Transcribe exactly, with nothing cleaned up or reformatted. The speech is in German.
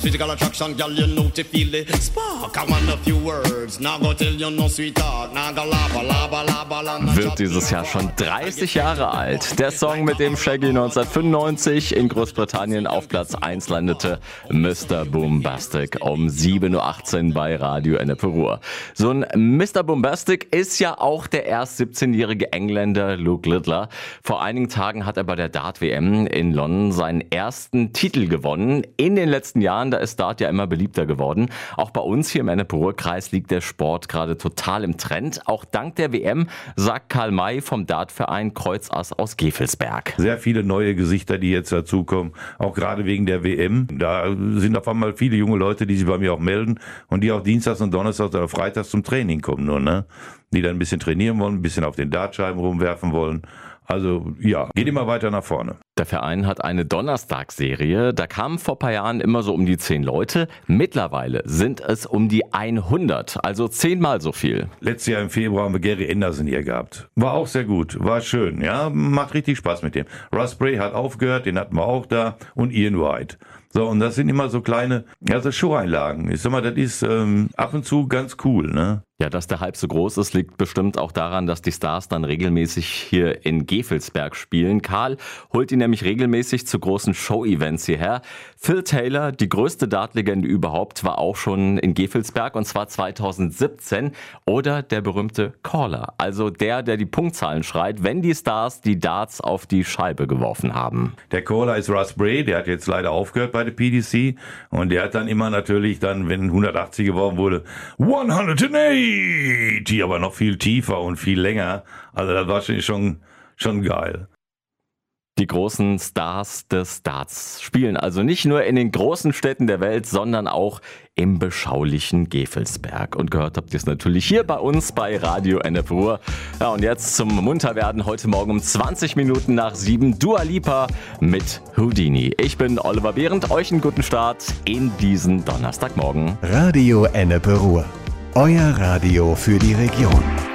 Physical attraction, girl, you know to feel the spark. I want a few words, now go tell you no sweetheart. Now go lava, lava, lava, lava. Wird dieses Jahr schon dreißig Jahre alt. Der Song, mit dem Shaggy neunzehnhundertfünfundneunzig in Großbritannien auf Platz eins landete, Mister Boombastic um sieben Uhr achtzehn bei Radio Ennepe Ruhr. So ein Mister Boombastic ist ja auch der erst siebzehnjährige Engländer Luke Littler. Vor einigen Tagen hat er bei der Dart-W M in London seinen ersten Titel gewonnen. In den letzten Jahren, da ist Dart ja immer beliebter geworden. Auch bei uns hier im Ennepe-Ruhr-Kreis liegt der Sport gerade total im Trend. Auch dank der W M, sagt Karl May vom Dartverein Kreuzass aus Gevelsberg. Sehr viele neue Gesichter, die jetzt dazukommen, auch gerade wegen der W M. Da sind auf einmal viele junge Leute, die sich bei mir auch melden und die auch dienstags und donnerstags oder freitags zum Training kommen nur, ne? Die dann ein bisschen trainieren wollen, ein bisschen auf den Dartscheiben rumwerfen wollen. Also ja, geht immer weiter nach vorne. Der Verein hat eine Donnerstagsserie. Da kamen vor ein paar Jahren immer so um die zehn Leute. Mittlerweile sind es um die hundert, also zehnmal so viel. Letztes Jahr im Februar haben wir Gary Anderson hier gehabt. War auch sehr gut, war schön, ja, macht richtig Spaß mit dem. Russ Bray hat aufgehört, den hatten wir auch da, und Ian White. So, und das sind immer so kleine, also Show-Einlagen. Ich sag mal, das ist ähm, ab und zu ganz cool, ne? Ja, dass der Hype so groß ist, liegt bestimmt auch daran, dass die Stars dann regelmäßig hier in Gevelsberg spielen. Karl holt ihn nämlich regelmäßig zu großen Show-Events hierher. Phil Taylor, die größte Dartlegende überhaupt, war auch schon in Gevelsberg, und zwar zweitausendsiebzehn. Oder der berühmte Caller, also der, der die Punktzahlen schreit, wenn die Stars die Darts auf die Scheibe geworfen haben. Der Caller ist Russ Bray, der hat jetzt leider aufgehört bei der P D C, und der hat dann immer natürlich dann, wenn hundertachtzig geworfen wurde, hundertachtzig, aber noch viel tiefer und viel länger. Also das war schon, schon geil. Die großen Stars des Darts spielen also nicht nur in den großen Städten der Welt, sondern auch im beschaulichen Gevelsberg. Und gehört habt ihr es natürlich hier bei uns bei Radio Ennepe Ruhr. Ja, und jetzt zum Munterwerden heute Morgen um zwanzig Minuten nach sieben. Dua Lipa mit Houdini. Ich bin Oliver Behrendt. Euch einen guten Start in diesen Donnerstagmorgen. Radio Ennepe Ruhr. Euer Radio für die Region.